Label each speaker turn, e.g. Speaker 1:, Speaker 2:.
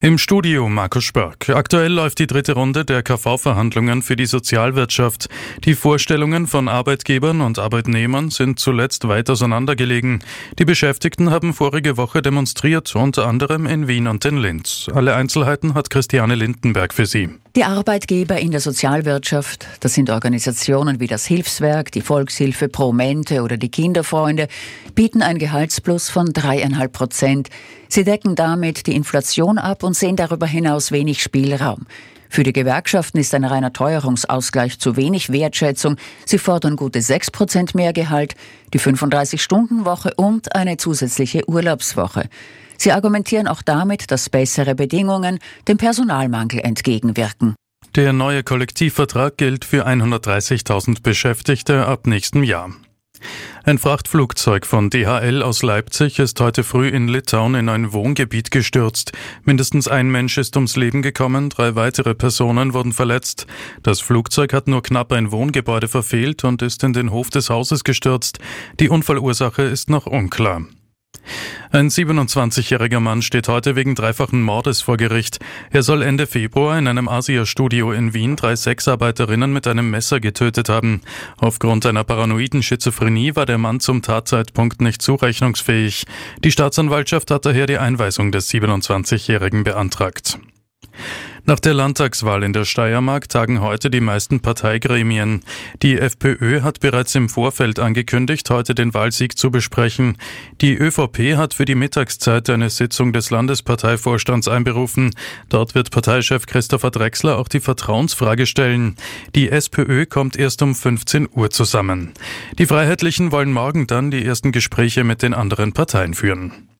Speaker 1: Im Studio Markus Spörk. Aktuell läuft die dritte Runde der KV-Verhandlungen für die Sozialwirtschaft. Die Vorstellungen von Arbeitgebern und Arbeitnehmern sind zuletzt weit auseinandergelegen. Die Beschäftigten haben vorige Woche demonstriert, unter anderem in Wien und in Linz. Alle Einzelheiten hat Christiane Lindenberg für Sie.
Speaker 2: Die Arbeitgeber in der Sozialwirtschaft, das sind Organisationen wie das Hilfswerk, die Volkshilfe, Promente oder die Kinderfreunde, bieten ein Gehaltsplus von 3,5%. Sie decken damit die Inflation ab und sehen darüber hinaus wenig Spielraum. Für die Gewerkschaften ist ein reiner Teuerungsausgleich zu wenig Wertschätzung. Sie fordern gute 6% mehr Gehalt, die 35-Stunden-Woche und eine zusätzliche Urlaubswoche. Sie argumentieren auch damit, dass bessere Bedingungen dem Personalmangel entgegenwirken.
Speaker 1: Der neue Kollektivvertrag gilt für 130.000 Beschäftigte ab nächstem Jahr. Ein Frachtflugzeug von DHL aus Leipzig ist heute früh in Litauen in ein Wohngebiet gestürzt. Mindestens ein Mensch ist ums Leben gekommen, 3 weitere Personen wurden verletzt. Das Flugzeug hat nur knapp ein Wohngebäude verfehlt und ist in den Hof des Hauses gestürzt. Die Unfallursache ist noch unklar. Ein 27-jähriger Mann steht heute wegen dreifachen Mordes vor Gericht. Er soll Ende Februar in einem Asia-Studio in Wien 3 Sexarbeiterinnen mit einem Messer getötet haben. Aufgrund einer paranoiden Schizophrenie war der Mann zum Tatzeitpunkt nicht zurechnungsfähig. Die Staatsanwaltschaft hat daher die Einweisung des 27-jährigen beantragt. Nach der Landtagswahl in der Steiermark tagen heute die meisten Parteigremien. Die FPÖ hat bereits im Vorfeld angekündigt, heute den Wahlsieg zu besprechen. Die ÖVP hat für die Mittagszeit eine Sitzung des Landesparteivorstands einberufen. Dort wird Parteichef Christopher Drexler auch die Vertrauensfrage stellen. Die SPÖ kommt erst um 15 Uhr zusammen. Die Freiheitlichen wollen morgen dann die ersten Gespräche mit den anderen Parteien führen.